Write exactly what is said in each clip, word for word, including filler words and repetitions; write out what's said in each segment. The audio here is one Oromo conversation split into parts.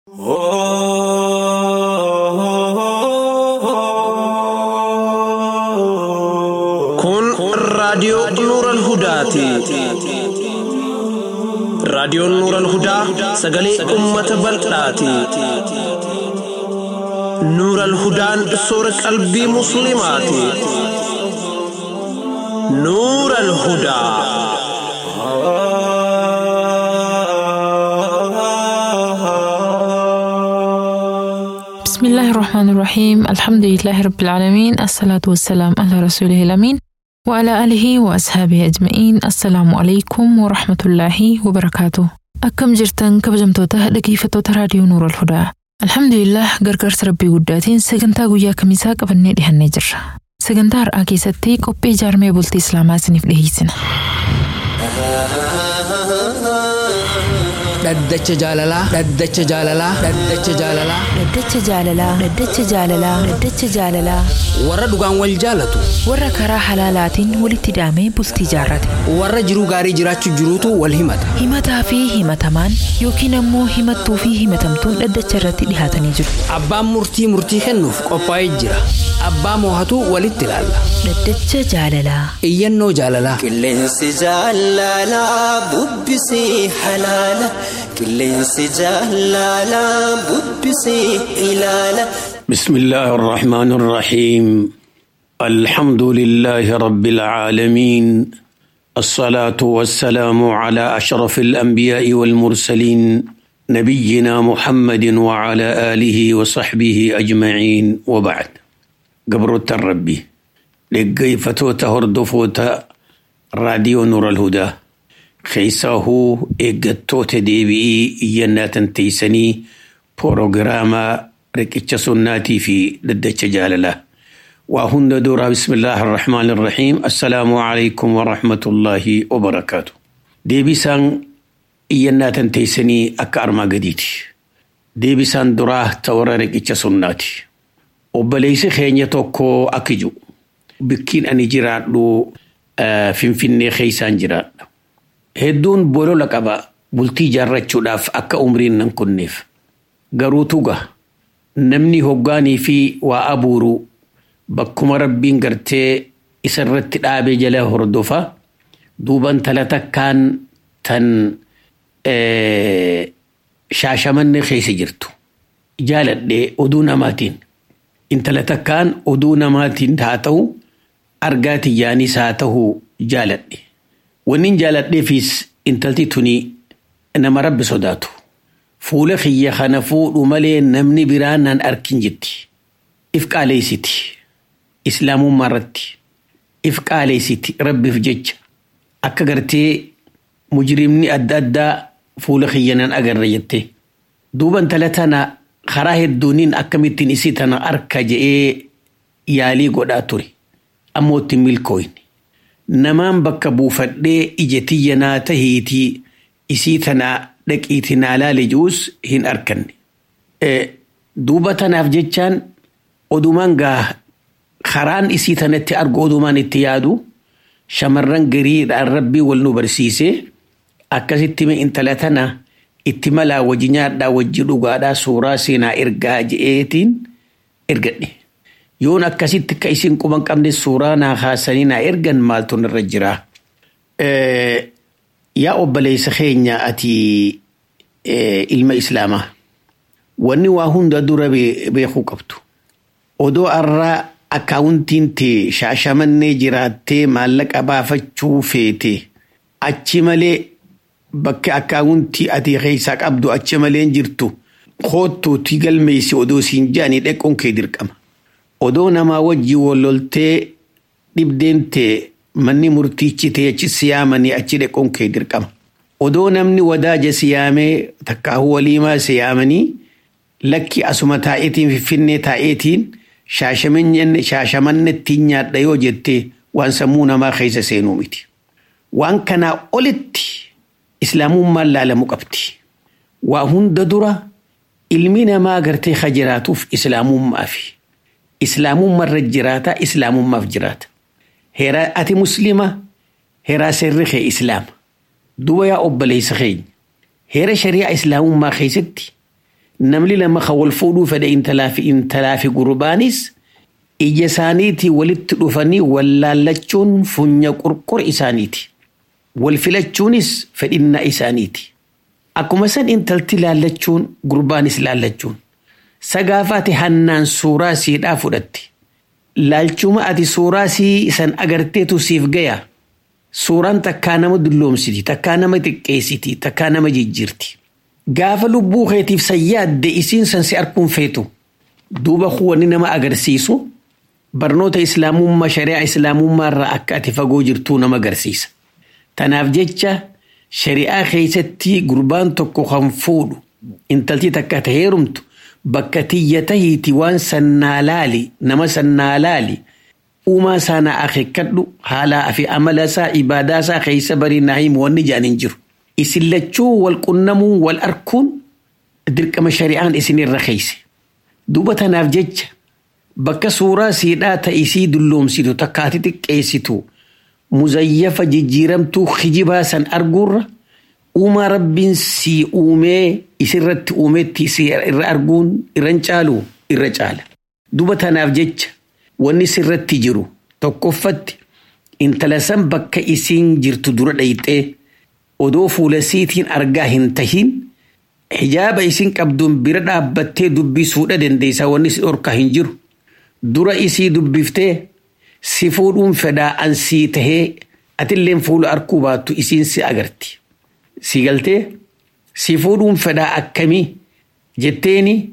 Kun raadiyoo Nuural Hudaati. Raadiyoon Nuural Hudaa sagalee uummata bal'aati. Nuural Hudaan soora qalbii musliimaati. Nuural Hudaa. بسم الله الرحمن الرحيم الحمد لله رب العالمين الصلاة والسلام على رسوله الأمين وعلى آله وأصحابه أجمعين. السلام عليكم ورحمة الله وبركاته. أكم جرتن كبجمتوته دقيفتوته راديو نور الهدى. الحمد لله غرغرت ربي قداتين سجنتا قويا كميسا قبلني دهن نجر سجنتا رأكي ستي قبي جارمي بولتي إسلاما سنف دهيسن Daddacha jaalalaa daddacha jaalalaa daddacha jaalalaa daddacha jaalalaa daddacha jaalalaa daddacha jaalalaa warra dhugaan wal jaalatu warra karaa halaalaatiin walitti hidhamee bultii jaarrate warra jiruu gaarii jiraachuu jiruutu wal himata himataa fi himatamaan yookiin ammoo himattuu fi himatamtuun daddacha irratti dhihaatanii jiru. Abbaan murtii murtii kennuuf qophaa'ee jira abbaa moohatu walitti ilaalla daddacha jaalalaa iyyannoo jaalalaa qilleensi jaalalaa bubbisii halaala. قلنس جلالا ببسي إلالا. بسم الله الرحمن الرحيم. الحمد لله رب العالمين. الصلاة والسلام على أشرف الأنبياء والمرسلين نبينا محمد وعلى آله وصحبه أجمعين وبعد. قبرت الربي لقيفتو تهردفوتا راديو نور الهدى خيساه إجتوت ديبي ينات تيسني بروغراما ركتش سناتي في ددتش جالله وهن دورا. بسم الله الرحمن الرحيم. السلام عليكم ورحمة الله وبركاته. ديبي سان ينات تيسني أكارما قديتي ديبي سان دراه تورا ركتش سناتي وبليس خيني توكو أكجو بكين أني جرات له آه فين خيسان جرات hedduun bolola qaba bultii jaarrachuudhaaf akka umriin nan kunneef garuu tuga namni hoggaanii fi waa abuuru bakkuma rabbiin gartee isarratti dhaabee jala hordofa duuban tala takkaan tan shaashamanne keessa jirtu jaaladhee oduu namaatiin intala takkaan oduu namaatiin haa ta'u argaati yaanis haa ta'u jaaladhe. Wannin jaaladheefis intalti tuni nama rabbi sodaatu fuula kiyya kana fuudhu malee namni biraan nan arkin jetti if qaaleessiti islaamummaa irratti if qaaleessiti rabbiif jecha akka gartee mujrimni adda addaa fuula kiyya nan agarra jette duuban tala tana karaa hedduuniin akkamittiin isii tana arka je'ee yaalii godhaa ture ammoo itti milkooyne. Namaan bakka buufadhee ijatiyya naa tahiitii isii tanaa dhaqiitii naa laale jiruus hin arkanne. Duuba tanaaf jechaan odumaan gaa karaan isii tanatti argu odumaan itti yaadu shamarran gariidhaan rabbii wal nu barsiisee akkasitti mee intala tana itti malaa wajji nyaadhaa wajji dhugaadhaa suuraa seenaa ergaa je'eetiin ergadhe. Yoon akkasitti ka isin quban qabne suuraa naa haasanii naa ergan maaltu irra jira. Yaa obboleessa keenya ati ilma islaamaa wanni waa hunda dura beekuu qabdu. Odoo arraa akkaawuntiin tee shaashamannee jiraattee maallaqa baafachuu feete achi malee bakka akkaawuntii ati keessaa qabdu achi malee jirtu koottuutii galmeessi odoo siin jaanii dheqquun kee dirqama. Odoo namaa wajji walloltee dhibdeemtee manni murtiichi ta'e achi siyaamanii achi dhequun kee dirqama. Odoo namni wadaaja siyaamee takkaahu waliimaa siyaamanii lakki asuma taa'eetiin finfinnee taa'eetiin shaashamanne ittiin nyaadha yoo jettee waan sammuu namaa keessa seenuu miti. Waan kanaa olitti islaamummaan laalamuu qabdi. Waa hunda dura ilmi namaa gartee hajiraatuuf islaamummaa fi islaamummaa irra jiraata islaamummaaf jiraata. Heeraa ati muslima heeraa seerri kee islaama. Duba yaa obboleessa keenya heera shari'aa islaamummaa keessatti namni lama khawal fuudhuu fedhe intalaa fi intalaa fi gurbaanis ija isaaniitii walitti dhufanii wallaallachuun funya qurqur isaaniiti. Wal filachuunis fedhinna isaaniiti. Akkuma san intalti laallachuun gurbaanis laallachuun. Sagaafaati hannaan suuraa siidhaa fudhatti. Laalchuma ati suuraa sii san agarteetu siif gaya. Suuraan takkaa nama dulloomsiti, takkaa nama xiqqeessiti, takkaa nama jijjiirti. Gaafa lubbuu keetiif sayyaadde isiin san si arkuun feetu. Duuba kuwwanni nama agarsiisu barnoota islaamummaa shari'aa islaamummaa irraa akka ati fagoo jirtuu nama agarsiisa. Tanaaf jecha shari'aa keessatti gurbaan tokko kan fuudhu intalti takka ta heerumtu bakka tiyya tahiiti waan sannaa laali nama sannaa laali uumaa sana akeekkadhu haalaa fi amala isaa ibaadaa isaa keessa barii naahim wanni jaanin jiru. Isin lachuu wal qunnamuun wal arkuun dirqama shari'aan isin irra keeyse. Duuba tanaaf jecha bakka suuraa siidhaa ta'isii dulloomsitu takkaati xiqqeessitu muzayyafa jijjiiramtuu kijibaa san arguurra uumaa rabbiin si uumee isirratti uumetti si irra arguun irran caalu irra caala. Duuba tanaaf jecha wanni sirratti jiru tokkoffatti intala san bakka isiin jirtu dura dhayxee odoo fuula siitiin argaa hin tahin hijaaba isin qabduun bira dhaabbattee dubbisuudha dandeessaa wanni si dhorkaa hin jiru. Dura isii dubbiftee si fuudhuun fedhaa ansii tahee atilleen fuula arkuu baattu isiin si agarti. Si galtee si fuudhuun fedhaa akkamii jetteeni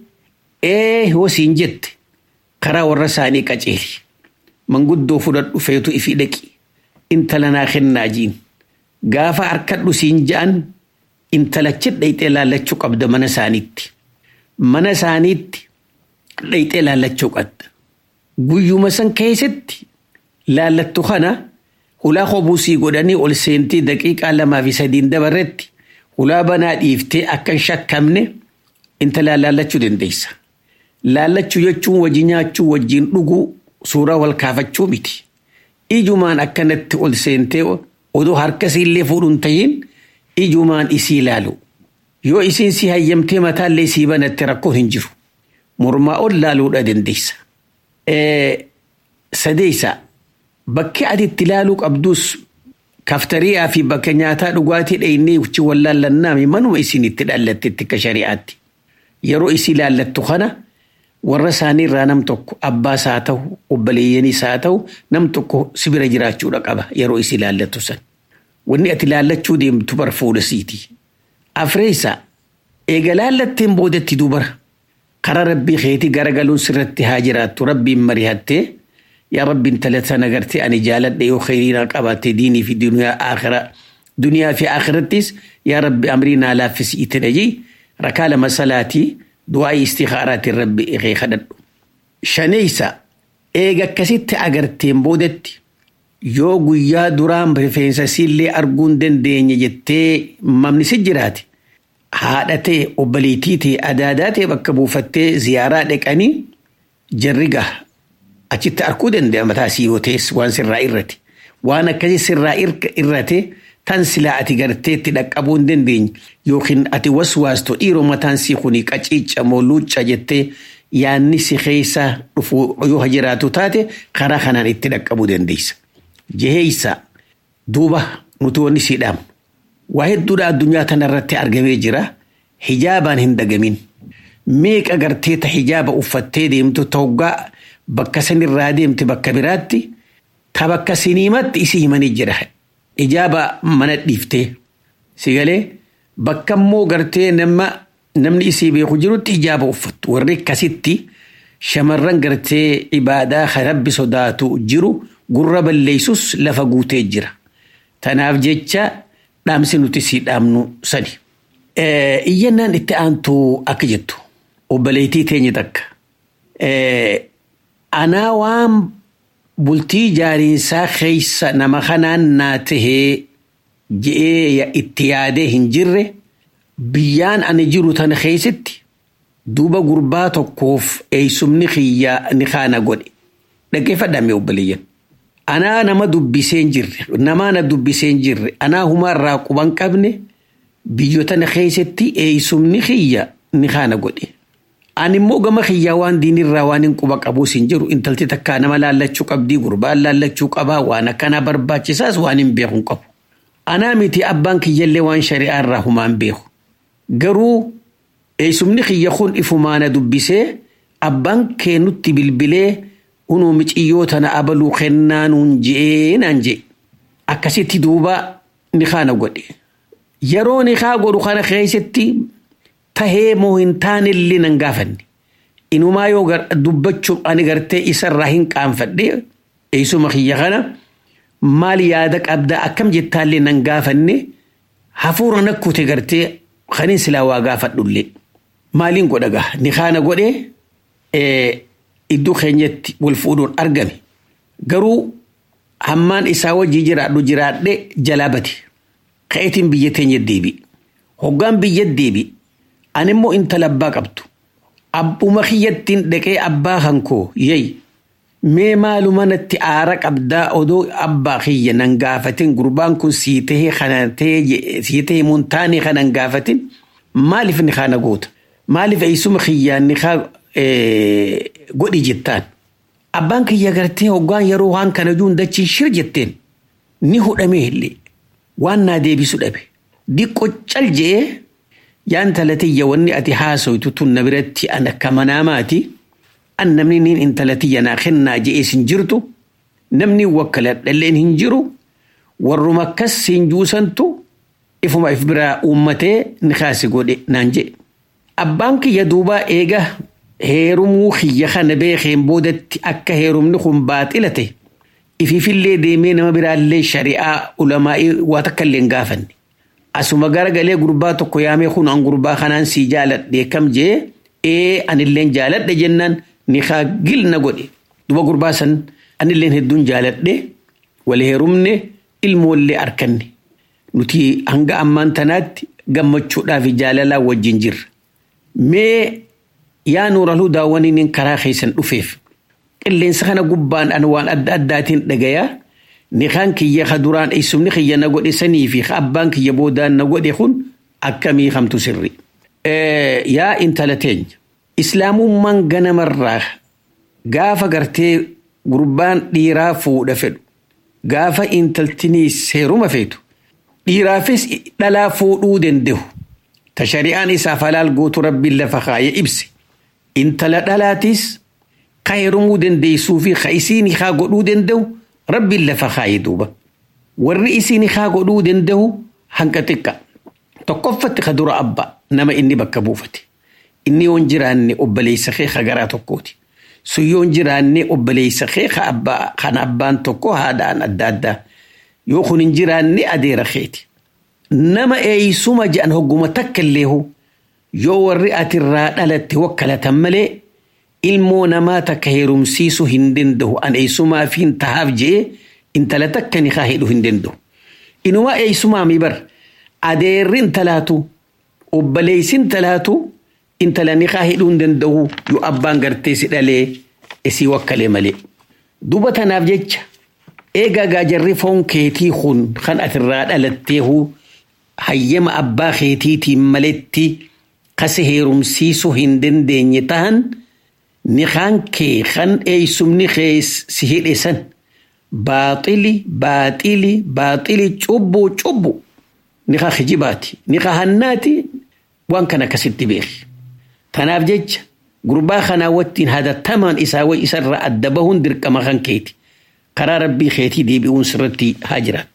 ee hoo siin jette karaa warra isaanii qaceeli. Manguddoo fudhadhu feetu ifi dhaqi intala naa kennaa jiin. Gaafa harkadhu siin ja'an intalachi dhayxee laallachuu qabda mana isaaniitti. Mana isaaniitti dhayxee laallachuu qabda. Guyyuma san keessatti laallattu kana hulaa qobuusii godhanii ol seentii daqiiqaa lamaa fi sadiin dabarretti hulaa banaa dhiiftee akka hin shakkamne intala laallachuu dandeessa. Laallachuu jechuun wajji nyaachuu wajjiin dhuguu suuraa wal kaafachuu miti. Ijumaan akkanatti ol seentee odoo harkasiillee fuudhuun tahiin ijumaan isii laalu. Yoo isiin si hayyamtee mataallee sii banatte rakkoo hin jiru. Mormaa ol laaluudha dandeessa. Sadeessa bakki ati itti laaluu qabdus kaftariyaa fi bakka nyaataa dhugaatii dheeynee uchi wallaallannaami manuma isin itti dhallatetti akka shari'aatti. Yeroo isii laallattu kana warra isaanii irraa nam tokko abbaas haa ta'u obboleeyyanis haa ta'u nam tokko si bira jiraachuudha qaba yeroo isii laallattu san. Wanni ati laallachuu deemtu bar fuula siiti. Afreessa eega laallatteen boodatti dubara. Karaa rabbii keetii garagaluun sirratti haa jiraattu rabbiin mari'attee yaa rabbiin talata nagartee ani jaaladhe yoo khayriinaa qabaatte diinii fi duniyaa akhiraa duniyaa fi akhirattis yaa rabbi amrii naa laaffisi itti dhajii rakaa lama salaatii du'aa istikhaaraatiin rabbi ikee kadhadhu. Shaneessa eega akkasitti agarteen boodatti yoo guyyaa duraan rifeensa siillee arguun dandeenye jettee mamni si jiraate haadhatee obboleettiitee adaadaatee bakka buufattee ziyaaraa dhaqanii jarriga achitti arkuu danda'a mataa sii yoo ta'es waan sirraa irrate waan akkasii sirraa irrate tan silaa ati garteetti dhaqqabuu hin dandeenye yookiin ati waswaastu dhiiroo mataan sii kuni qaciicca moo luucca jettee yaanni si keessa dhufu yoo jiraatu taate karaa kanaan itti dhaqqabuu dandeessa. Jeheessa duuba nuti wanni sii dhaamu. Waa hedduudha addunyaa tanarratti argamee jira hijaabaan hin dagamin. Meeqa gartee ta hijaaba uffattee deemtu toggaa bakka sanirraa deemte bakka biraatti ta bakka siniimatti isii himanii jira. Hijaaba mana dhiiftee si galee bakka immoo gartee nama namni isii beeku jirutti hijaaba uffattu warri akkasitti shamarran gartee ibaadaa rabbi sodaatu jiru gurra balleessus lafa guutee jira. Tanaaf jecha dhaamsi nuti sii dhaamnu sani. Iyyannaan itti aantu akka jettu obboleettii teenya takka. Anaa waan bultii jaariinsaa keessa nama kanaan naa tahee je'ee itti yaadee hin jirre biyyaan ani jiru tana keessatti duuba gurbaa tokkoof eeysumni kiyyaa ni kaana godhe. Dhaggeeffadhaame obboleeyyan. Anaa nama dubbiseen jirre namaa na dubbiseen jirre anaa humaarraa quban qabne biyyoota na keessatti eeysumni kiyya ni khana godhe ani immoo gama khiyyaa waan diinirraa waan hin quba qabu sin jiru intalti takka nama laallachuu qabdii gurbaa laallachuu qabaa waan akkana barbaachisaas waan hin beekun qabu anaa miti abbaan kiyyallee waan shari'aa irraa humaan beeku garuu eeysumni khiyya kun ifumaana dubbisee abbaan kee nutti bilbilee unuu miciyyoo tana abaluu kennaanuun je'ee naan je'e akkasitti duuba ni khana godhe yeroo ni khaa godhu kana keessatti tahee moo hin taanillee nan gaafanne inumaa yoo dubbachuu ani gartee isarraa hin qaanfadhe eeysuma khiyya kana maal yaada qabda akkam jettaallee nan gaafanne hafuura nakkute gartee kanin silaa waa gaafadhullee maaliin godhaga ni khana godhe iddoo keenyatti wal fuudhuun argame garuu hammaan isaa wajji jiraadhu jiraadhe jalaabate ka'eetiin biyya teenya deebi hoggaan biyya deebi animmoo intala abbaa qabdu abbuma kiyyattiin dhaqee abbaa hankoo yey mee maaluma natti aara qabdaa odoo abbaa kiyya nan gaafatin gurbaan kun sii tahee kana tahee sii tahee muntaanii kanan gaafatin maaliif ni khana goota maaliif eeysuma kiyyaan ni kaa godhi jettaan abbaan kiyya gartee hoggaan yeroo waan kana juun dachiin shir jetteen ni hudhamee illee waan naa deebisu dhabe diqqo cal je'ee yaan talatiyya wanni ati haasoytu tun na biratti an akka manaamaati an namni niin intalatiyya naa kennaa je'ee sin jirtu namni wakkaladhalleen hin jiru warruma akkas siin juusantu ifuma if biraa uummatee ni kaasi godhe naan je'e abbaan kiyya duubaa eega heerumuu kiyya kana beekeen boodatti akka heerumni kun baaxilate ififillee deemee nama biraallee shari'aa ulamaa'ii waa takkallee hin gaafanne asuma garagalee gurbaa tokko yaamee kun an gurbaa kanaan sii jaaladhe kam jee ee anilleen jaaladhe jennaan ni kaa gilna godhe duba gurbaa san anilleen hedduun jaaladhe wal heerumne ilmoollee arkanne nuti hanga ammaan tanaatti gammachuudhaaf jaalalaa wajjin jirra mee yaa nuura hudaa waniin karaa keessan dhufeef qilleensa kana gubbaan an waan adda addaatiin dhagayaa ni khaan kiyya khaduraan eeysumni kiyya na godhe sanii fi abbaan kiyya boodaan na godhe kun akkamii hamtu sirri yaa intala teenya islaamummaan ganamarraa gaafa gartee gurbaan dhiiraa fuudha fedhu gaafa intaltinii seeruma feetu dhiiraafis dhalaa fuudhuu danda'u ta shari'aan isaaf halaal gootu rabbiin lafa kaayee ibse intala dhalaatis kayrumuu dandeessuu fi ka isiin haa godhuu danda'u rabbiin lafa kaayee duuba warri isiin haa godhuu danda'u hanqa xiqqa tokkoffatti ka dura abbaa nama inni bakka buufate inni yoon jiraanne obboleessa kee ka garaa tokkooti sun yoon jiraanne obboleessa kee ka abbaa kan abbaan tokko haadhaan adda addaa yoo kun hin jiraanne adeera keeti nama eeysuma jedhan hogguma takka illeehu yoo warri atirraa dhalatte wakkalatan malee ilmoo namaa takka heerumsiisu hin danda'u an eeysumaa fi hin tahaaf je'e intala takka ni haa hidhu hin danda'u inumaa eeysumaa mi bar adeerri intalaatu obboleessin talaatu intala ni haa hidhuu hin danda'u yoo abbaan gartee si dhalee isii wakkalee malee duba tanaaf jecha eegaa gaajarri foon keetii kun kan atirraa dhalatteehu hayyama abbaa keetiitiin maletti kase heerumsiisu hin dandeenye tahan ni kaan kee kan eeysumni kee si hidhe san baaxili baaxili baaxili cubbu cubbu ni kaa kijibaati ni kaa hannaati waan kana akkasitti beeki tanaaf jecha gurbaa kanaa wattiin hadattamaan isaa way isarra adda bahuun dirqama kan keeti karaa rabbii keetii deebi'uun sirratti haa jiraatu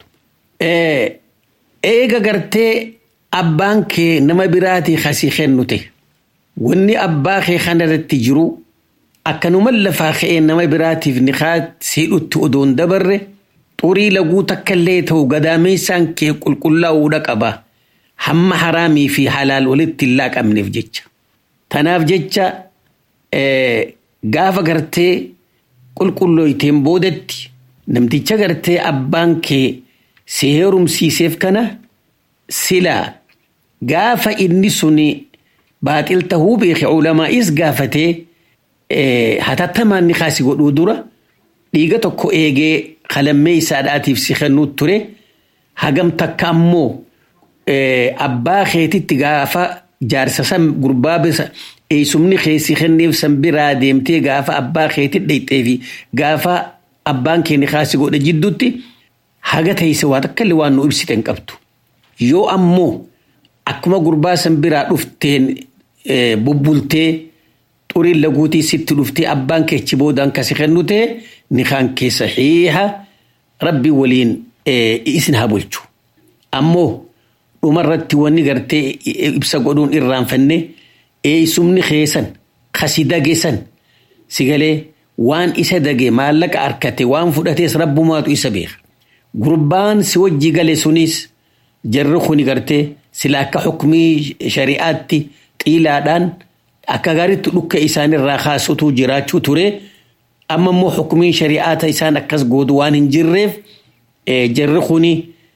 eega gartee abbaan kee nama biraatii kasii kennu ta'e wanni abbaa kee kanarratti jiru akkanuma lafaa ka'ee nama biraatiif ni haa siidhutti odoon dabarre xurii laguu takkallee ta'u gadaameessaan kee qulqullaa'uudha qaba hamma haraamii fi halaal walitti hin laaqamneef jecha tanaaf jecha gaafa gartee qulqullooyteen boodatti namticha gartee abbaan kee si heerumsiiseef kana silaa gaafa inni suni baaxil tahuu beeke ulamaa'is gaafatee hatattamaan ni kaasi godhuu dura dhiiga tokko eegee qalammee isaadhaatiif si kennuu ture hagam takka ammoo abbaa keetitti gaafa jaarsa san gurbaa bisa eessumni keessi kenneef san biraa deemtee gaafa abbaa keetti dhayxee fi gaafa abbaan keenya kaasi godhe jidduutti haga teesse waa takkallee waan nu ibsiten qabdu. Yoo ammoo akkuma gurbaa san biraa dhufteen bubbultee xuriin laguutii sitti dhuftee abbaan keechi boodaan kasi kennu ta'e nikaan kee sahiha rabbi waliin isin haa bulchu. Ammoo dhumarratti wanni gartee ibsa godhuun irraanfanne eessumni keessan kasi dageessan sigalee waan isa dage maallaqa arkate waan fudhatees rabbumaatu isa beeka. Gurbaan si wajji gale sunis jarri kuni gartee sila akka hukumii shari'aatti xiilaadhaan akka gaariitti dhukka isaanirraa kaasutu jiraachuu ture. Amma immoo hukumiin shari'aata isaan akkas goodu waan hin jirreef jarri kuni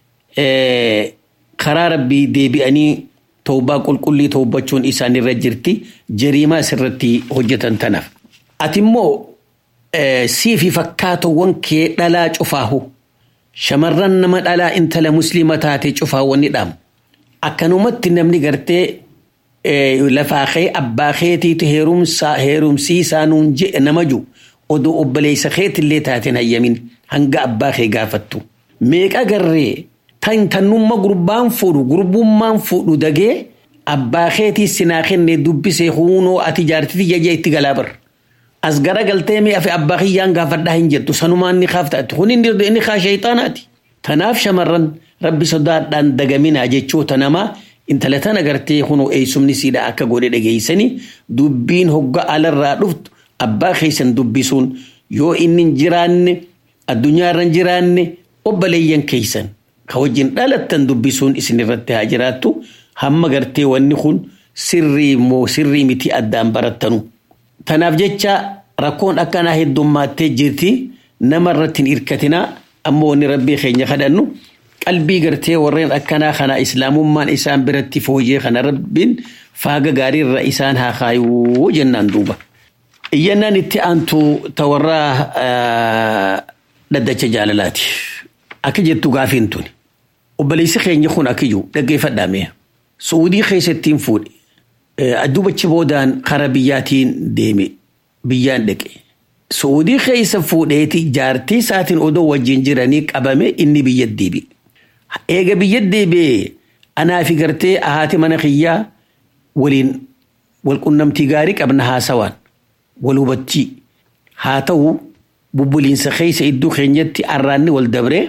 karaa rabbii deebi'anii tawbaa qulqullii tawbachuun isaanirra jirti jariimaa isirratti hojjetan tanaaf. Ati immoo siifi fakkaatawwan kee dhalaa cufaahu shamarran nama dhalaa intala muslima taate cufaawwanni dhaamu. Akkanumatti namni gartee lafaa kee abbaa keetiitu heerumsaa heerumsiisaa nuun jedhe nama jiru oduu obboleessa keetillee taateen hayyamin hanga abbaa kee gaafattu. Meeqa garree tan tannumma gurbaan fuudhu gurbummaan fuudhu dagee abbaa keetii sinaa kennee dubbisee huunoo ati jaartiti jajja itti galaabar. As garagaltee mee afi abbaa kiyyaan gaafadhaa hin jettu sanumaan ni kaaftaati kun inni kaa shayxaanaati. Tanaaf shamarran rabbi sodaadhaan dagaminaa jechoota namaa intala tana agartee kunoo eessumni siidha akka godhe dhageessanii dubbiin hogga alarraa dhuftu abbaa keessan dubbisuun yoo inni hin jiraanne addunyaarra hin jiraanne obboleeyyan keessan ka wajjin dhalattan dubbisuun isinirratti haa jiraattu hamma gartee wanni kun sirrii moo sirrii miti addaan barattanu. Tanaaf jecha rakkoon akkanaa heddummattee jirti namarratti hin irkatinaa ammoo wanni rabbii keenya kadhannu qalbii gartee warreen akkanaa kana islaamummaan isaan biratti fooyyee kana rabbiin faaga gaariirra isaan haa kaayuu jennaan duuba. Iyyannaan itti aantu tawarraa dhaddacha jaalalaati. Akka jettu gaafiin tuni. Obboleessi keenya kun akkiyyuu dhaggeeffadhaame. Suudii keessattiin fuudhe. Addubachi boodaan kara biyyaatiin deeme biyyaan dhaqe. Suudii keessa fuudheeti jaartii isaatiin odoo wajjin jiranii qabame inni biyya deebi'e. Eega biyya deebi'e anaa fi gartee haati mana kiyyaa waliin wal qunnamtii gaarii qabna haasawaan wal hubachii haa ta'u bubbuliinsa keessa iddoo keenyatti arraanni wal dabree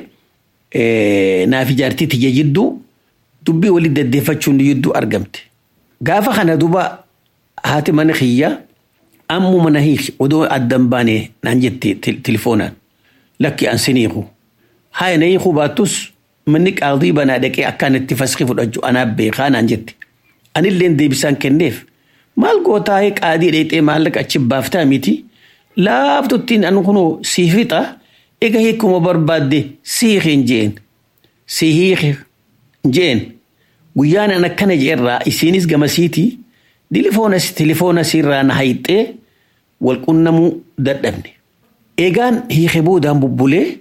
naa fi jaartii tiyya jidduu dubbii walii deddeeffachuun jidduu argamte. Gaafa kana duba haati mana kiyyaa ammu mana hiiki odoo addan baane naan jette telefoonaan lakki an siniiku haa na hiiku baattus manni qaadii banaa dhaqee akkaan itti faskii fudhachu anaaf beekaa naan jette. Anilleen deebisaan kenneef maal gootaa qaadii dheexee maallaqa achi baaftaa miti laaftuttiin an kunoo sii fixa ega hiikuma barbaadde sii hiikin jeen sii hiikin jeen guyyaan an akkana jeerraa isiinis gamasiiti dilifoonas tilifoonas irraa na hayxee wal qunnamuu dadhabne. Eegaan hiike boodaan bubbulee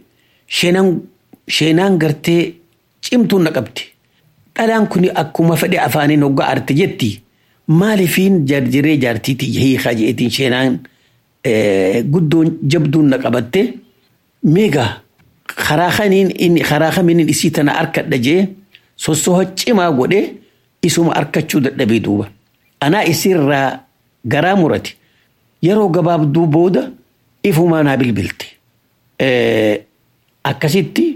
sheenaan gartee cimtuun na qabdi. Dhalaan kun akkuma fedhe afaaniin hoggaa arte jetti maalifiin jarjiree jaartiiti hiikaa jeetiin sheenaan guddoon jabduun na qabatte meegaa karaa kamiin isii tana arkadha jee sossoha cimaa godhe isuma arkachuu dadhabee duuba. Anaa isirraa garaa murate yeroo gabaabduu booda ifumaa naa bilbilte. Akkasitti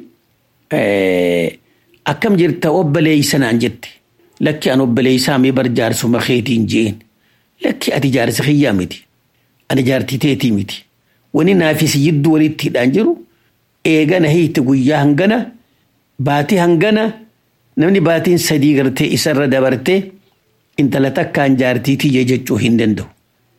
akkam jirta obboleeysa naan jette. Lakki an obboleeysaa mee bar jaarsuma keetiin jeen. Lakki ati jaarsa kiyyaa miti. Ani jaartii teetii miti. Wani naafisi jidduu walitti hidhaan jiru eegana hiite guyyaa hangana baatii hangana namni baatiin sadii gartee isarra dabartee intala takkaan jaartiitii jechuu hin danda'u.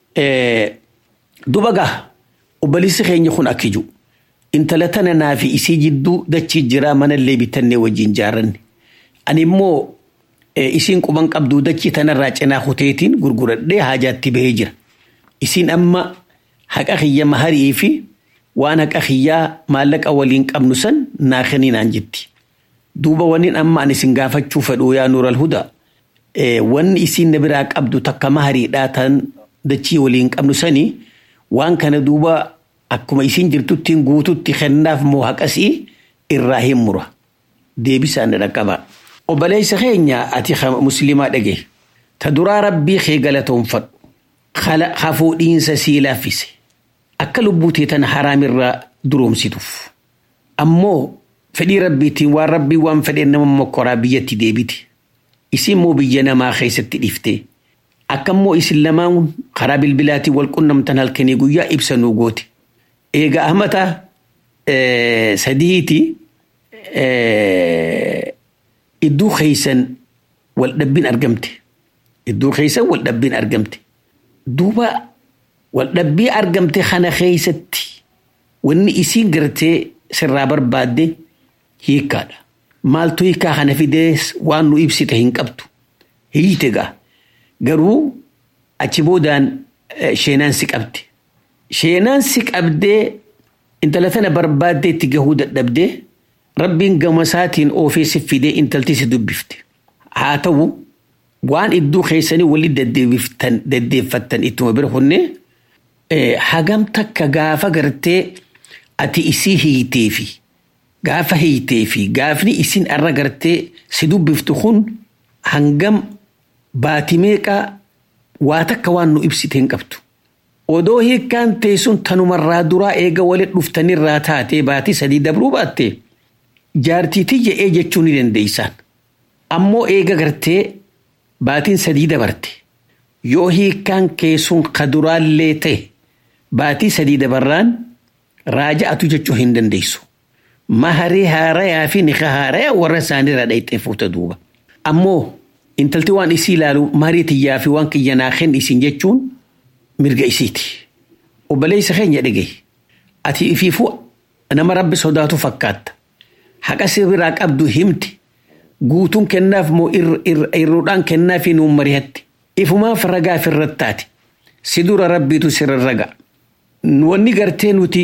Duba gaa obboleessi keenya kun akkiju intala tana naafi isii jidduu dachii jiraa manallee bitannee wajjin jaaranne. Ani immoo isiin quban qabduu dachii tanarraa cinaa huteetiin gurguradhee haajaatti bahee jira. Isiin amma haqa kiyya maharii fi waan haqa kiyyaa maallaqa waliin qabnu san naa kenninaan jetti. Duuba waniin amma ani isin gaafachuu fedhuu yaa nuural hudaa wanni isin biraa qabdu takka mahariidhaa tan dachii waliin qabnu sanii waan kana duuba akkuma isin jirtutti guututti kennaaf moo haqasii irraa hin mura deebisaan dhaqaba obboleessa keenya ati muslimaa dhage ta duraa rabbii kee galatoonfadhu hafuudhiinsa sii laaffise akka lubbuutee tan haraamirraa duroomsituuf ammoo fedhii rabbiitiin waan rabbii waan fedheen nama mokkoraa biyyatti deebite isin moo biyya namaa keessatti dhiftee akkammoo isin lamaan karaa bilbilaatiin wal qunnamtan halkanii guyyaa ibsanuu goote eega ahmata sadiiti iddoo keessan wal dhabbiin argamte iddoo keessan wal dhabbiin argamte duuba wal dhabbii argamte kana keessatti wanni isin gartee sirraa barbaadde hiikkaadha maaltu hiikkaa kana fidees waan nu ibsite hin qabdu hiite gaa garuu achi boodaan sheenaan si qabde sheenaan si qabdee intala tana barbaadde itti gahuu dadhabdee rabbiin gama isaatiin oofee si fidee intalti si dubbifte haa ta'u waan iddoo keessanii walii deddeeffattan ittuma bira hunne hagam takka gaafa gartee ati isii hiitee fi gaafa hiitee fi gaafni isin arra gartee si dubbiftu kun hangam baatimeeqa waa takka waan nu ibsite hin qabdu odoo hiikkaan teessun tanumarraa duraa eega walit dhuftanirraa taatee baatii sadii dabruu baatte jaartiitii je'ee jechuu ni dandeeysaan ammoo eega gartee baatiin sadii dabarte yoo hiikkaan keessun kaduraallee ta'e baatii sadii dabarraan raaja'atu jechuu hin dandeeysu maharii haarayaa fi nika haarayaa warra isaanirraa dhayxee fuuta duuba ammoo intalti waan isii ilaalu maharii tiyyaa fi waan kiyyanaa kenn isin jechuun mirga isiiti obboleessa keenya dhagaye ati ifiifu nama rabbi sodaatu fakkaata haqa sirraa qabdu himti guutuun kennaaf moo irruudhaan kennaaf nuun mari'atti ifumaaf ragaa firrattaati si dura rabbiitu sirra raga wanni gartee nuti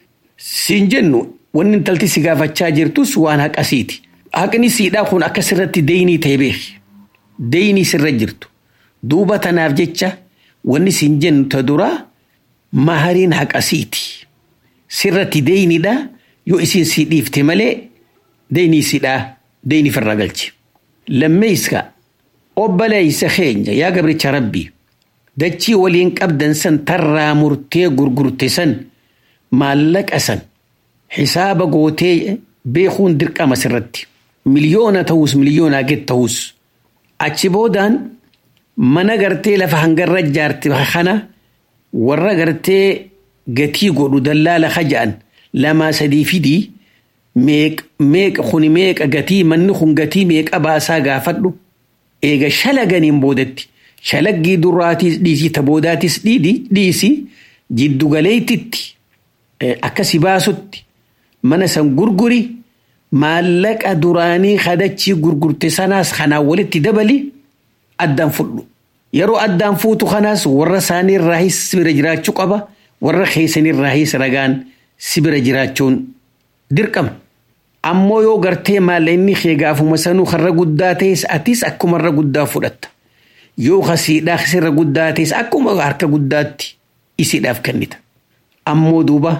siin jennu wanni intalti si gaafachaa jirtus waan haqasiiti haqni siidhaa kun akka sirratti deeyinii ta'e beeki deeyinii sirra jirtu duuba tanaaf jecha wanni siin jennu ta duraa mahariin haqasiiti sirratti deeyiniidha yoo isin si dhiifte malee deeyinii siidhaa deeyinii firra galchi lammeeyska obboleeysa keenya yaa gabricha rabbii dachii waliin qabdan san tarraa murtee gurgurte san maallaqa san hisaaba gootee beekuun dirqama sirratti miliyoona ta'us miliyoonaa gad ta'us achi boodaan mana gartee lafa hangarra jaarte kana warra gartee gatii godhu dallaala khaja'an lama sadii fidii meeq meeq khuni meeqa gatii manni kun gatii meeqa baasaa gaafadhu eega shalaganiin boodatti shalaggii duraatis dhiisii taboodaatis dhiidi dhiisi jiddu galeetitti akkasi baasutti mana san gurguri maallaqa duraanii kadachii gurgurte sanaas kanaan walitti dabali addaan fudhu yeroo addaan fuutu kanaas warra isaanii irraahis sibira jiraachuu qaba warra keessanii irraahis ragaan sibira jiraachuun dirqama ammoo yoo gartee maallaqni kee gaafuma sanuu karra guddaa ta'es atis akkuma irra guddaa fudhatta yoo khasiidhaa sirra guddaa ta'es akkuma harka guddaatti isiidhaaf kennita ammoo duuba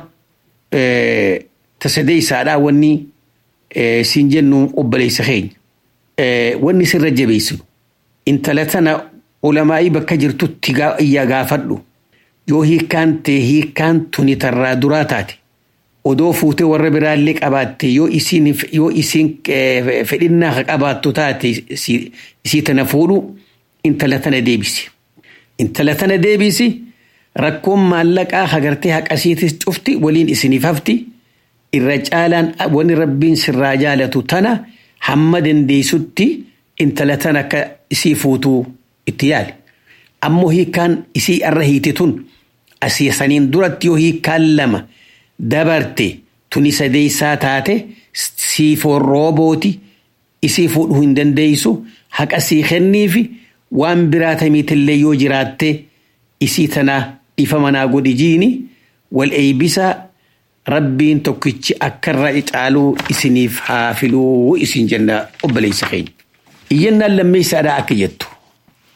tasadee isaadhaa wanni siin jennu obboleessa keenya wanni sirra jabeessinu intala tana ulamaa'ii bakka jirtutti iyyaa gaafadhu yoo hiikkaan ta'e hiikkaan tuni tarraa duraa taate odoo fuutee warra biraallee qabaatte yoo isin yoo isin fedhinnaa qabaattu taate isii tana fuudhu intala tana deebisi intala tana deebisi rakkoon maallaqaa hagartee haqasiitis cufti waliin isiniif hafti irra caalaan wani rabbiin sirraa jaalatu tana hamma dandeessutti intala tana akka isii fuutuu itti yaali ammoo hiikkaan isii arra hiite tun asii saniin duratti yoo hiikkaan lama dabarte tuni sadeessaa taate siifoon roobooti isii fuudhuu hin dandeessu haqa sii kenniifi waan biraa tamiitillee yoo jiraatte isii tana ifa manaa godhi jiini wal eeybisaa rabbiin tokkichi akkarra caaluu isiniif haa filuu isin jenna obboleessa keenya iyyannaan lammeessaadhaa akka jettu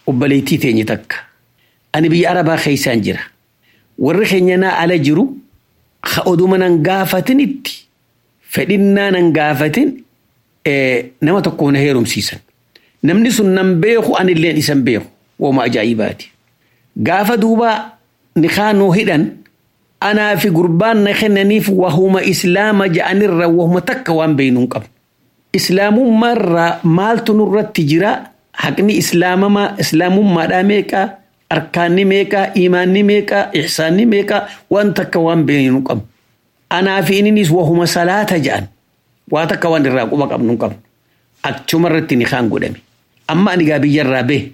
obboleettii teenye takka ani biyya arabaa keessaan jira warri keenyanaa ala jiru ha oduma nan gaafatinitti fedhinnaa nan gaafatin nama tokko na heerumsiisan namni sun nan beeku anilleen isan beeku wama ajaa'ibaati gaafa duuba nikaanoo hidhan anaa fi gurbaan na kennaniif wahuma islaama ja'anirra wahuma takka waan beeynuun qabu islaamummaarraa maaltu nurratti jira haqni islaamama islaamummaadhaa meeqaa arkaanni meeqaa iimaanni meeqaa ihsaanni meeqaa waan takka waan beeynuun qabu anaa fi inninis wahuma salaata ja'an waa takka waan irraa quba qabnuun qabu achumarratti nikaan godhame amma ani gaa biyyarraa bee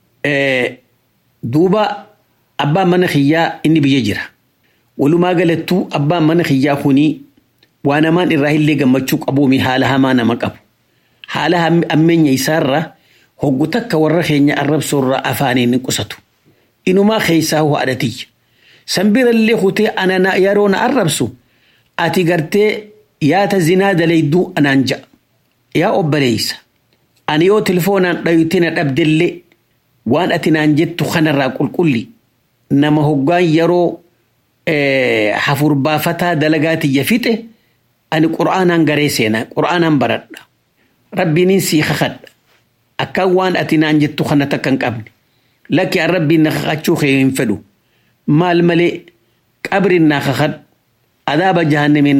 duuba abbaan mana kiyyaa inni biyya jira walumaa galattuu abbaan mana kiyyaa kunii waa namaan irraa illee gammachuu qabuumi haala hamaa nama qabu haala ammeenya isaarraa hoggu takka warra keenya arrabsoorraa afaaniin qusatu inumaa keessaa haadhatiyya sanbirallee kutee ana yeroo na arrabsu ati gartee yaata zinaa dalayduu anaan ja'a yaa obboleeysa ani yoo telefoonaan dhayuutina dhabdellee waan ati naan jettu kanarraa qulqulli nama hoggaan yeroo hafurbaafataa dalagaatiyya fixe ani qur'aanaan garee seenaa qur'aanaan baradha rabbiinin sii kakadha akkaan waan ati naan jettu kana takka hin qabne lakki an rabbiin na kakachuu kee hin fedhu maal malee qabriin naa kakadhu adaaba jahannamiin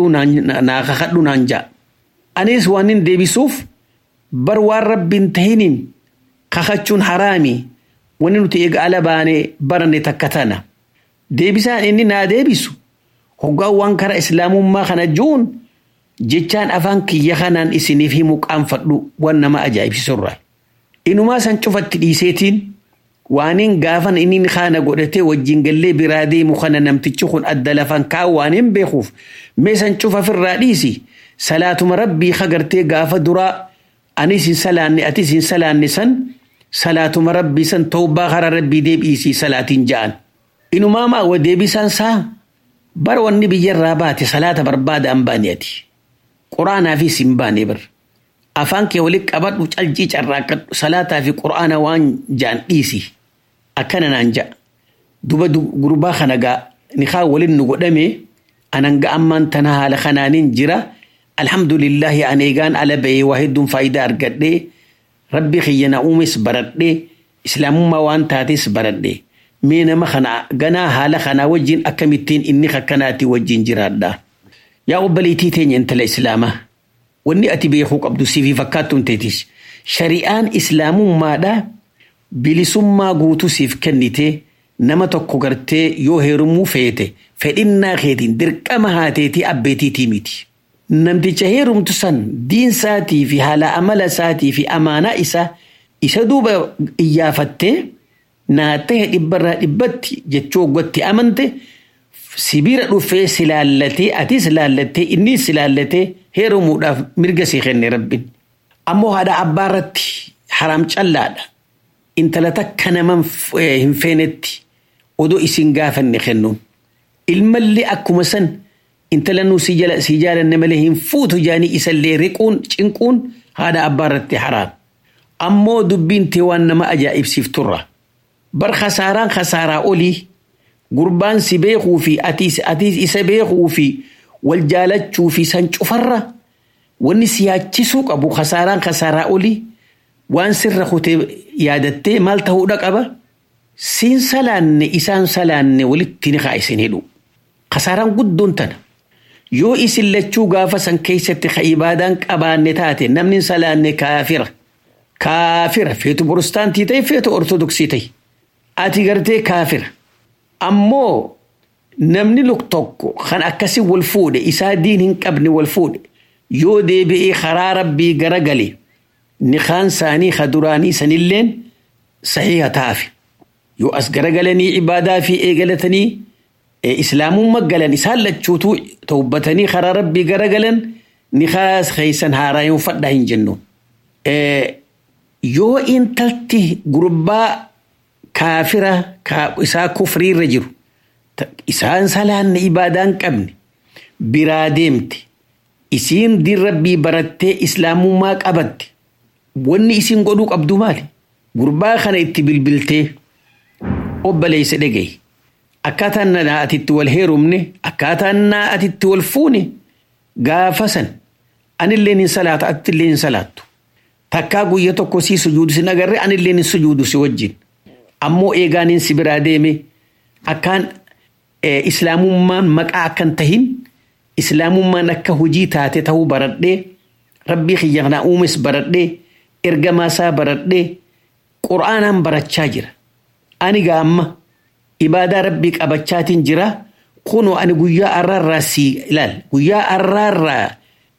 naa kakadhu naan ja'a anis waan hin deebisuuf bar waan rabbiin tahiniin kakachuun haraami wani nuti eega ala baane barane takka tana deebisaan inni naa deebisu hoggaa waan kara islaamummaa kana juun jechaan afaan kiyya kanaan isiniif himu qaanfadhu waan nama ajaa'ibsiisurraa inumaa san cufatti dhiiseetiin waanin gaafan inni kana godhatee wajjin gallee biraa deemu kana namtichi kun adda lafan kaa waanin beekuuf mee san cufa firraa dhiisi salaatuma rabbii kagartee gaafa duraa anis hin salaanne atis hin salaanne san salaatuma rabbii san tawbaa kara rabbii deebiisii salaatiin ja'an inumaa maa wa deebisaan saa bar wanni biyyarraa baate salaata barbaada an baane ati quraanaa fi sin baane bar afaan kee walitti qabadhu calcii carraaqadhu salaataa fi quraana waan ja'an dhiisi akkana naan ja'a duba gurbaa kana gaa nikaa waliin nu godhame anan ga ammaan tana haala kanaanin jira alhamdulillahi aneegaan ala bayee waa hedduun faayidaa argadhee rabbi khiyyana uumes baradhee islaamummaa waan taates baradhee mee nama kana ganaa haala kana wajjin akkamittiin inni kakkanaati wajjin jiraadha yaa obboleettii teenya intala islaamaa wanni ati beekuu qabdu siifii fakkaattuun teetis shari'aan islaamummaadha bilisummaa guutuu siif kennite nama tokko gartee yoo heerumuu feete fedhinnaa keetiin dirqama haateetii abbeetiitii miti namticha heerumtu san diinsaatii fi haala amala isaatii fi amaanaa isaa isa duuba iyyafattee naa ta'e dhibbarraa dhibbatti jechuu oggatti amante sibira dhufee silaallatee atis laallatee inni silaallatee heerumuudhaaf mirga sii kenne rabbiin ammoo haadha abbaa irratti haraam callaadha intala takka nama hin feenetti odoo isin gaafanne kennuun ilmallee akkuma san intala nuu si jaalanne malee hin fuutu jaanii isallee riquun cinquun haadha abbaa irratti haraam ammoo dubbiin tee waan nama ajaa'ibsiifturra bar khasaaraan khasaaraa olii gurbaan si beekuu fi atiis atiis isa beekuu fi wal jaalachuu fi san cufarra wanni si yaachisuu qabu khasaaraan khasaaraa olii waan sirra kutee yaadattee maal ta'uudha qaba siin salaanne isaan salaanne walitti ni kaa'isin hidhu khasaaraan guddoon tana yoo isin lachuu gaafa san keessatti ka ibaadaan qabaanne taate namni salaanne kaafira kaafira feetu protestaantii ta'e feetu ortodoksii ta'e ati gartee kaafira ammoo namni luk tokko kan akkasi wal fuudhe isaa diin hin qabne wal fuudhe yoo deebi'ee karaa rabbii garagale nikaan saanii khaduraanii sanilleen sahiha taafi yoo as garagalanii ibaadaa fi eegalatanii islaamummaa galan isaan lachuutu tawbatanii karaa rabbii garagalan nikaas keeysan haarayuu fadha hin jennu yoo intalti gurbaa kaafira isaa kufriirra jiru isaan salaanne ibaadaan qabne biraa deemte isiin din rabbii barattee islaamummaa qabatte wanni isin godhuu qabdu maali gurbaa kana itti bilbiltee obboleessa dhagee akkaataan na atitti wal heerumne akkaataan na atitti wal fuune gaafasan anillee hin salaata atillee hin salaattu takkaa guyya tokko si sujuudu sin agarre anillee hin sujuudu si wajjin ammoo eegaanin si biraa deeme akkaan islaamummaan maqaa akkan tahin islaamummaan akka hojii taate ta'uu baradhee rabbii xiyyaanaa uumes baradhee ergamaasaa baradhee qur'aanaan barachaa jira ani gaamma ibaadaa rabbii qabachaatiin jira kunoo ani guyyaa arraarraa si ilaal guyyaa arraarraa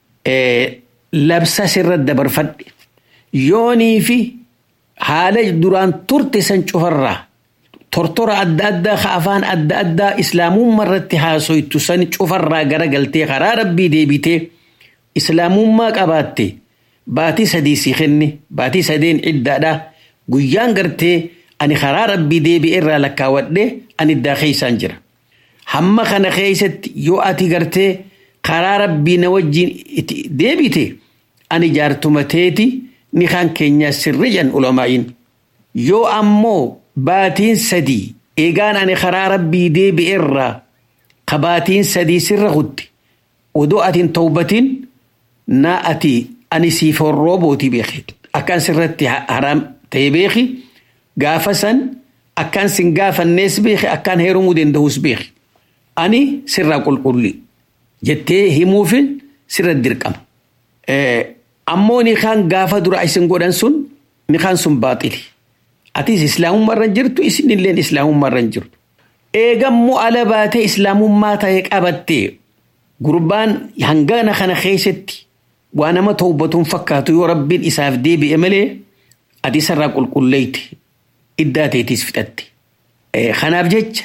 labsa sirra dabarfadhe yoonii fi haala duraan turte san cufarraa tortora adda addaa ka afaan adda addaa islaamummaa irratti haasoytu san cufarraa garagaltee karaa rabbii deebitee islaamummaa qabaatte baatii sadii si kenne baatii sadeen iddaadha guyyaan gartee ani karaa rabbii deebi'e irraa lakkaawwadhe ani iddaa keeysaan jira hamma kana keeysatti yoo ati gartee karaa rabbii na wajjin deebite ani jaartumateeti ni kan keenya sirrijan ulamaa'iin yoo ammoo baatiin sadii eegaan ani karaa rabbii deebi'e irraa kabaatiin sadii sirra kutti odoo atin tawbatin na ati ani siif horroobooti beeki akkaan sirratti haraam ta'e beeki gaafasan akkaan sin gaafannees beeki akkaan heerumuu danda'us beeki ani sirraa qulqulli jettee himuufin sirra dirqama ammoo ni kan gaafa dura isin godhan sun ni kan sun baaxili atis islaamummaa irra jirtu isinilleen islaamummaa irra jirtu eegammoo ala baatee islaamummaa ta'e qabattee gurbaan hangana kana keessatti waa nama tawbatuun fakkaatu yoo rabbiin isaaf deebi'e malee ati sarraa qulqulleeyte iddaa teetis fixatte kanaaf jecha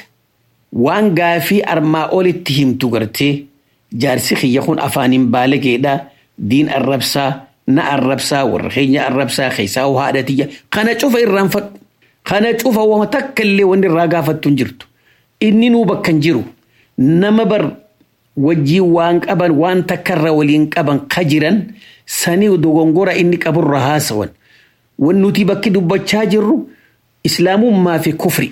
waan gaafii armaa olitti himtu gartee jaarsi kiyya kun afaaniin baalageedha diin arrabsaa na arrabsaa warra keenya arrabsaa keessaa haadhatiyya kana cufa irraan fadhu kana cufa wama takka illee wanni irraa gaafattu hin jirtu inni nuu bakka hin jiru nama bar wajjii waan qaban waan takkarra waliin qaban kajiran sanii dogongora inni qaburra haasawan wan nuti bakki dubbachaa jirru islaamummaa fi kufri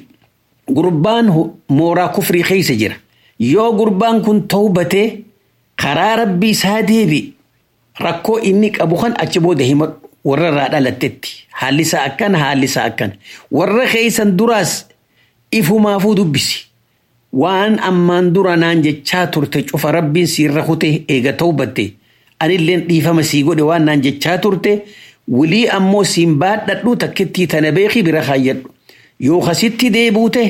gurbaan mooraa kufrii keessa jira yoo gurbaan kun tawbatee karaa rabbii isaa deebi rakkoo inni qabu kan achi booda hima warra irraa dhalattetti haalli isaa akkan haalli isaa akkan warra keessan duraas ifumaafuu dubbisi waan ammaan dura naan jechaa turte cufa rabbiin siirra kute eega tawbatte anilleen dhiifama sii godhe waan naan jechaa turte wulii ammoo siin baadhadhu takkittii tana beeki bira kaayyadhu yoo kasitti deebuute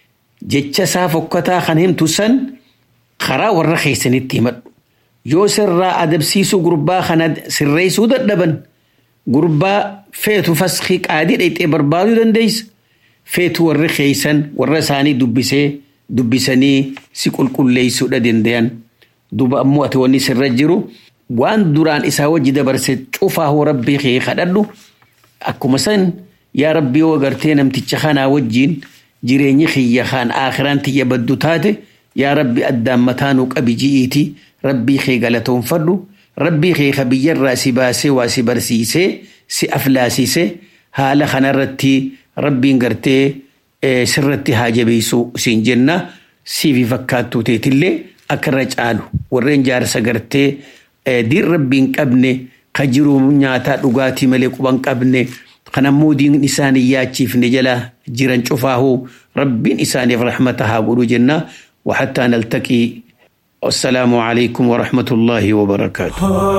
jecha saa fokkataa kan himtu san karaa warra keessanitti himadhu yoo sirraa adabsiisuu gurbaa kana sirreessuu dadhaban gurbaa feetu faskii qaadii dhayxee barbaaduu dandeessa feetu warri keessan warra isaanii dubbisee dubbisanii si qulqulleessuudha dandayan duba ammoo ati wanni sirra jiru waan duraan isaa wajji dabarse cufaa hoo rabbii kee kadhadhu akkuma san yaa rabbii yoo gartee namticha kanaa wajjiin jireenyi kiyya kaan aakhiraan tiyya baddu taate yaa rabbi addaan mataanuu qabi ji'iiti rabbii kee galatoonfadhu rabbii kee kabiyyarraa si baasee waa si barsiisee si aflaasisee haala kanarratti rabbiin gartee sirratti haa jabeessu siin jenna siifi fakkaattuu teetillee akka irra caalu warreen jaarsa gartee diin rabbiin qabne ka jiru nyaataa dhugaatii malee quban qabne kanammoo diin isaanii yaachiifne jala jiran cufaahuu rabbiin isaaniif rahmata haa godhu jenna وحتى نلتقي والسلام عليكم ورحمة الله وبركاته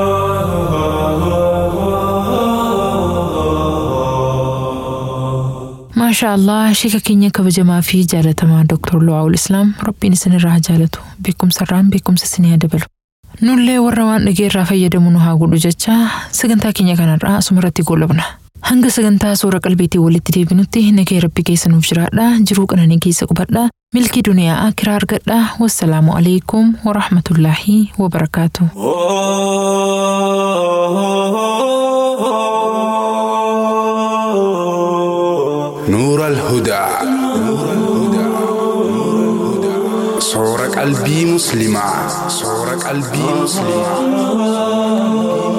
ما شاء الله شيكا كينيا كبجما في جالة مع دكتور لواء الإسلام ربي نسن الراه جالته بكم سران بكم سسنيا دبل نولي وروان نجير رافا يدمونو هاقو لجاجا سغنتا كينيا كان الراه سمرتي قولبنا hanga sagantaa suura qalbiitii walitti deebinutti nagee rabbi keessa nuuf jiraadha jiruu qananii keessa qubadha milkii duniyaa akiraa argadha wassalaamu alaikum warahmatullaahi wabarakaatuh نور الهدى صورة قلبي مسلمة صورة قلبي مسلمة